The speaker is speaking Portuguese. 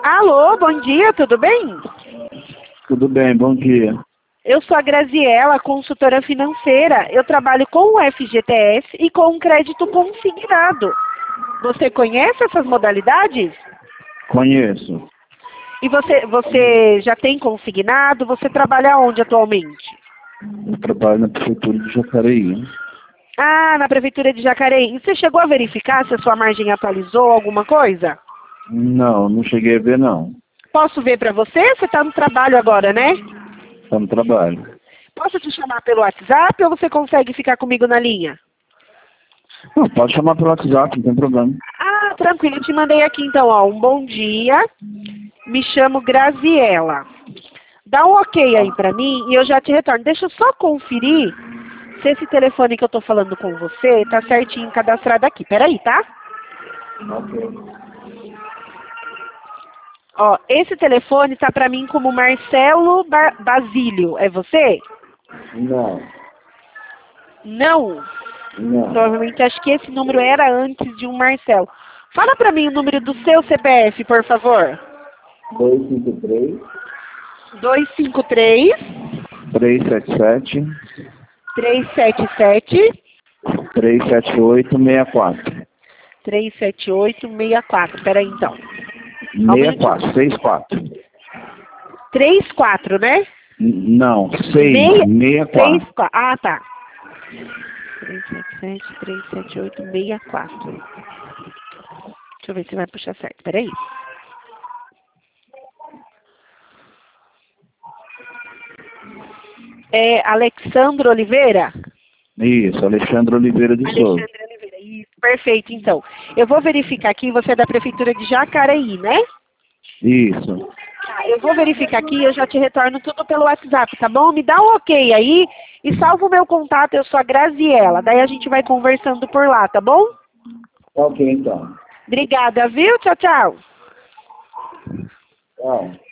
Alô, bom dia, tudo bem? Tudo bem, bom dia. Eu sou a Graziela, consultora financeira. Eu trabalho com o FGTS e com um crédito consignado. Você conhece essas modalidades? Conheço. E você já tem consignado? Você trabalha onde atualmente? Eu trabalho na prefeitura de Jacareí. Ah, na prefeitura de Jacareí. E você chegou a verificar se a sua margem atualizou alguma coisa? Não cheguei a ver, não. Posso ver para você? Você está no trabalho agora, né? Está no trabalho. Posso te chamar pelo WhatsApp ou você consegue ficar comigo na linha? Não, pode chamar pelo WhatsApp, não tem problema. Ah, tranquilo, eu te mandei aqui então, ó, um bom dia. Me chamo Graziela. Dá um ok aí pra mim e eu já te retorno. Deixa eu só conferir se esse telefone que eu tô falando com você tá certinho cadastrado aqui. Peraí, tá? Ok. Ó, esse telefone tá pra mim como Marcelo Basílio. É você? Não. Não. Não. Provavelmente acho que esse número era antes de um Marcelo. Fala pra mim o número do seu CPF, por favor. 253 253 377 377 378 64. 37864. Peraí, então. 64, 64. 34, né? Não, 6, 64. 64. Ah, tá. 377 378 64. Deixa eu ver se vai puxar certo. Peraí. É Alexandre Oliveira? Isso, Alexandre Oliveira de Souza. Alexandre Oliveira. Isso, perfeito, então. Eu vou verificar aqui, você é da prefeitura de Jacareí, né? Isso. Tá, eu vou verificar aqui e eu já te retorno tudo pelo WhatsApp, tá bom? Me dá um ok aí e salva o meu contato, eu sou a Graziela. Daí a gente vai conversando por lá, tá bom? Ok, então. Obrigada, viu? Tchau, tchau. Tchau.